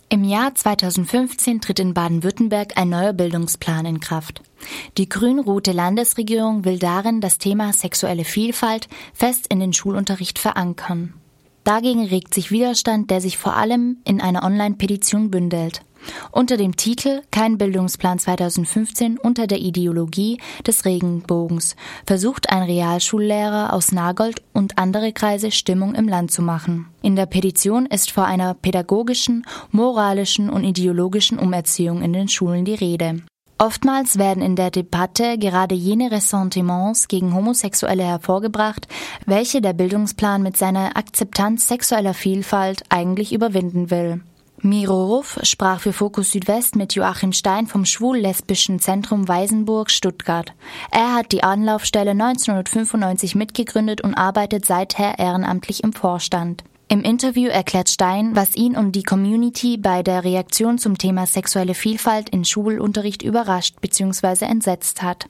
Im Jahr 2015 tritt in Baden-Württemberg ein neuer Bildungsplan in Kraft. Die grün-rote Landesregierung will darin das Thema sexuelle Vielfalt fest in den Schulunterricht verankern. Dagegen regt sich Widerstand, der sich vor allem in einer Online-Petition bündelt. Unter dem Titel »Kein Bildungsplan 2015 unter der Ideologie des Regenbogens« versucht ein Realschullehrer aus Nagold und andere Kreise Stimmung im Land zu machen. In der Petition ist vor einer pädagogischen, moralischen und ideologischen Umerziehung in den Schulen die Rede. Oftmals werden in der Debatte gerade jene Ressentiments gegen Homosexuelle hervorgebracht, welche der Bildungsplan mit seiner Akzeptanz sexueller Vielfalt eigentlich überwinden will. Miro Ruff sprach für Fokus Südwest mit Joachim Stein vom Schwul-Lesbischen Zentrum Weißenburg, Stuttgart. Er hat die Anlaufstelle 1995 mitgegründet und arbeitet seither ehrenamtlich im Vorstand. Im Interview erklärt Stein, was ihn und die Community bei der Reaktion zum Thema sexuelle Vielfalt in Schulunterricht überrascht bzw. entsetzt hat.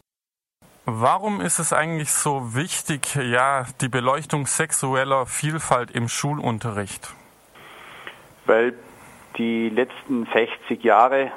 Warum ist es eigentlich so wichtig, die Beleuchtung sexueller Vielfalt im Schulunterricht? Weil die letzten 60 Jahre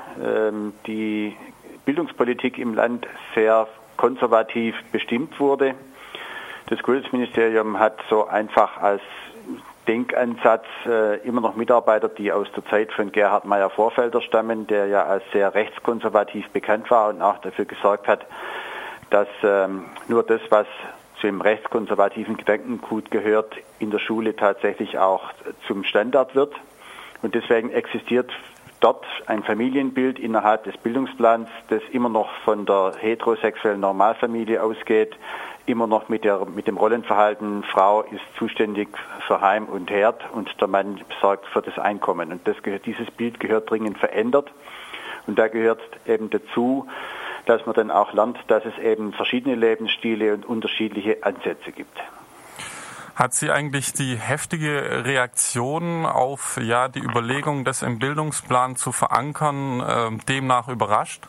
die Bildungspolitik im Land sehr konservativ bestimmt wurde. Das Kultusministerium hat so einfach als Denkansatz immer noch Mitarbeiter, die aus der Zeit von Gerhard Meyer-Vorfelder stammen, der ja als sehr rechtskonservativ bekannt war und auch dafür gesorgt hat, dass nur das, was zu dem rechtskonservativen Gedankengut gehört, in der Schule tatsächlich auch zum Standard wird. Und deswegen existiert dort ein Familienbild innerhalb des Bildungsplans, das immer noch von der heterosexuellen Normalfamilie ausgeht, immer noch mit dem Rollenverhalten, Frau ist zuständig für Heim und Herd und der Mann sorgt für das Einkommen. Und dieses Bild gehört dringend verändert. Und da gehört eben dazu, dass man dann auch lernt, dass es eben verschiedene Lebensstile und unterschiedliche Ansätze gibt. Hat Sie eigentlich die heftige Reaktion auf die Überlegung, das im Bildungsplan zu verankern, demnach überrascht?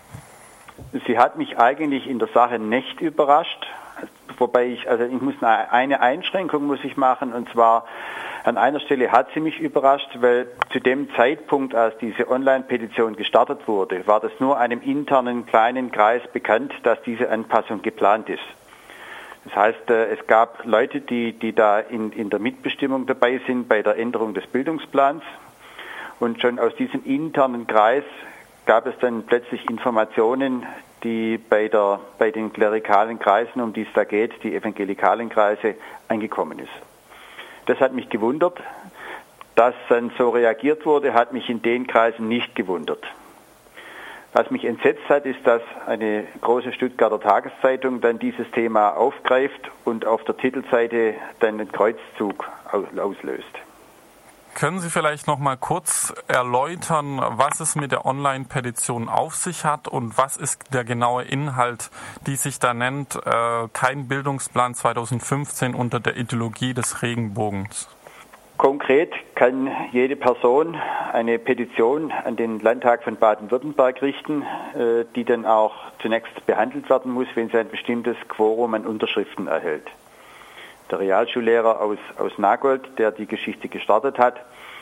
Sie hat mich eigentlich in der Sache nicht überrascht, wobei ich muss eine Einschränkung muss ich machen, und zwar an einer Stelle hat sie mich überrascht, weil zu dem Zeitpunkt, als diese Online-Petition gestartet wurde, war das nur einem internen kleinen Kreis bekannt, dass diese Anpassung geplant ist. Das heißt, es gab Leute, die da in der Mitbestimmung dabei sind bei der Änderung des Bildungsplans, und schon aus diesem internen Kreis gab es dann plötzlich Informationen, die bei den klerikalen Kreisen, um die es da geht, die evangelikalen Kreise, angekommen ist. Das hat mich gewundert. Dass dann so reagiert wurde, hat mich in den Kreisen nicht gewundert. Was mich entsetzt hat, ist, dass eine große Stuttgarter Tageszeitung dann dieses Thema aufgreift und auf der Titelseite dann einen Kreuzzug auslöst. Können Sie vielleicht noch mal kurz erläutern, was es mit der Online-Petition auf sich hat und was ist der genaue Inhalt, die sich da nennt, kein Bildungsplan 2015 unter der Ideologie des Regenbogens? Konkret kann jede Person eine Petition an den Landtag von Baden-Württemberg richten, die dann auch zunächst behandelt werden muss, wenn sie ein bestimmtes Quorum an Unterschriften erhält. Der Realschullehrer aus Nagold, der die Geschichte gestartet hat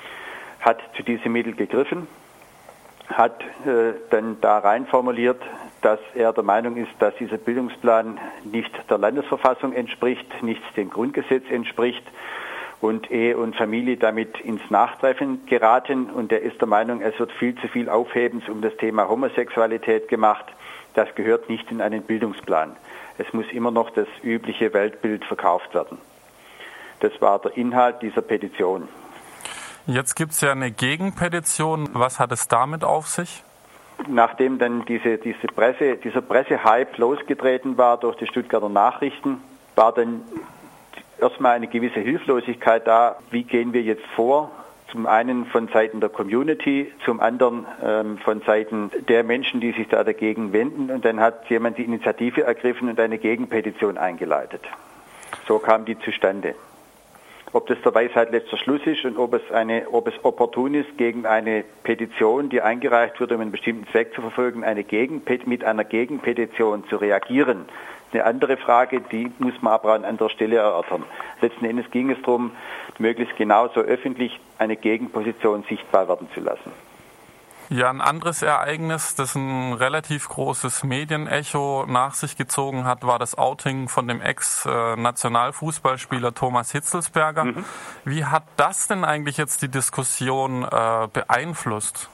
zu diesem Mittel gegriffen, hat dann da rein formuliert, dass er der Meinung ist, dass dieser Bildungsplan nicht der Landesverfassung entspricht, nicht dem Grundgesetz entspricht und Ehe und Familie damit ins Nachtreffen geraten. Und er ist der Meinung, es wird viel zu viel Aufhebens um das Thema Homosexualität gemacht. Das gehört nicht in einen Bildungsplan. Es muss immer noch das übliche Weltbild verkauft werden. Das war der Inhalt dieser Petition. Jetzt gibt es ja eine Gegenpetition. Was hat es damit auf sich? Nachdem dann dieser Pressehype losgetreten war durch die Stuttgarter Nachrichten, war dann erstmal eine gewisse Hilflosigkeit da. Wie gehen wir jetzt vor? Zum einen von Seiten der Community, zum anderen von Seiten der Menschen, die sich da dagegen wenden. Und dann hat jemand die Initiative ergriffen und eine Gegenpetition eingeleitet. So kam die zustande. Ob das der Weisheit letzter Schluss ist und ob es opportun ist, gegen eine Petition, die eingereicht wird, um einen bestimmten Zweck zu verfolgen, mit einer Gegenpetition zu reagieren. Eine andere Frage, die muss man aber an anderer Stelle erörtern. Letzten Endes ging es darum, möglichst genauso öffentlich eine Gegenposition sichtbar werden zu lassen. Ja, ein anderes Ereignis, das ein relativ großes Medienecho nach sich gezogen hat, war das Outing von dem Ex-Nationalfußballspieler Thomas Hitzelsperger. Wie hat das denn eigentlich jetzt die Diskussion beeinflusst?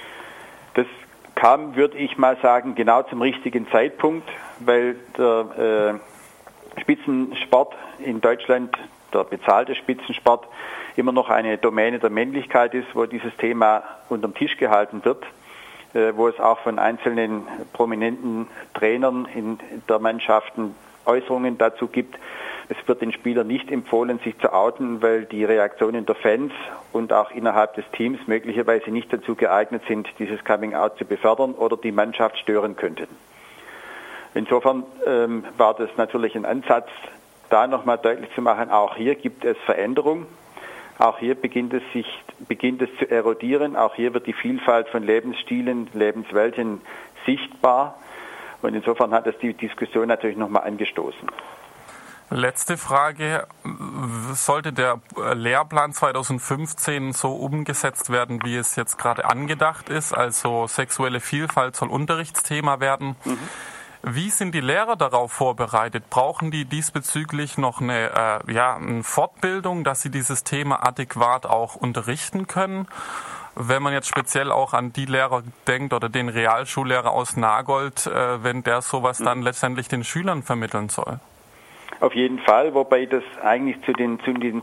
Das kam, würde ich mal sagen, genau zum richtigen Zeitpunkt, weil der Spitzensport in Deutschland, der bezahlte Spitzensport, immer noch eine Domäne der Männlichkeit ist, wo dieses Thema unterm Tisch gehalten wird, wo es auch von einzelnen prominenten Trainern in der Mannschaften Äußerungen dazu gibt. Es wird den Spielern nicht empfohlen, sich zu outen, weil die Reaktionen der Fans und auch innerhalb des Teams möglicherweise nicht dazu geeignet sind, dieses Coming-out zu befördern oder die Mannschaft stören könnten. Insofern war das natürlich ein Ansatz, da nochmal deutlich zu machen, auch hier gibt es Veränderung. Auch hier beginnt es zu erodieren. Auch hier wird die Vielfalt von Lebensstilen, Lebenswelten sichtbar. Und insofern hat es die Diskussion natürlich nochmal angestoßen. Letzte Frage. Sollte der Lehrplan 2015 so umgesetzt werden, wie es jetzt gerade angedacht ist, also sexuelle Vielfalt soll Unterrichtsthema werden? Wie sind die Lehrer darauf vorbereitet? Brauchen die diesbezüglich noch eine Fortbildung, dass sie dieses Thema adäquat auch unterrichten können? Wenn man jetzt speziell auch an die Lehrer denkt oder den Realschullehrer aus Nagold, wenn der sowas dann letztendlich den Schülern vermitteln soll? Auf jeden Fall, wobei das eigentlich zu den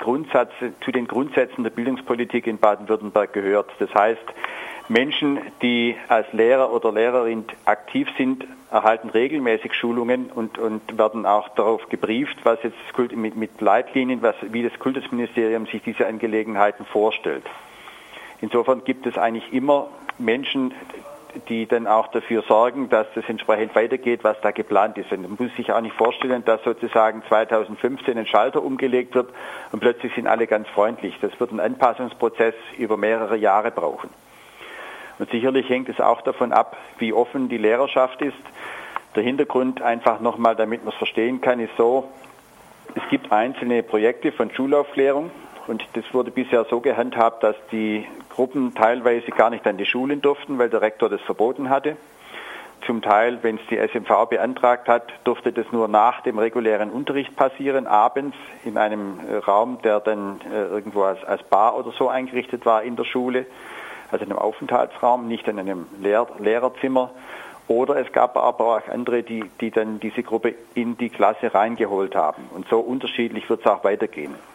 Grundsätzen der Bildungspolitik in Baden-Württemberg gehört. Das heißt, Menschen, die als Lehrer oder Lehrerin aktiv sind, erhalten regelmäßig Schulungen und werden auch darauf gebrieft, was jetzt mit Leitlinien, wie das Kultusministerium sich diese Angelegenheiten vorstellt. Insofern gibt es eigentlich immer Menschen, die dann auch dafür sorgen, dass das entsprechend weitergeht, was da geplant ist. Und man muss sich auch nicht vorstellen, dass sozusagen 2015 ein Schalter umgelegt wird und plötzlich sind alle ganz freundlich. Das wird einen Anpassungsprozess über mehrere Jahre brauchen. Und sicherlich hängt es auch davon ab, wie offen die Lehrerschaft ist. Der Hintergrund einfach nochmal, damit man es verstehen kann, ist so, es gibt einzelne Projekte von Schulaufklärung und das wurde bisher so gehandhabt, dass die Gruppen teilweise gar nicht an die Schulen durften, weil der Rektor das verboten hatte. Zum Teil, wenn es die SMV beantragt hat, durfte das nur nach dem regulären Unterricht passieren, abends in einem Raum, der dann irgendwo als Bar oder so eingerichtet war in der Schule. Also in einem Aufenthaltsraum, nicht in einem Lehrerzimmer. Oder es gab aber auch andere, die dann diese Gruppe in die Klasse reingeholt haben. Und so unterschiedlich wird es auch weitergehen.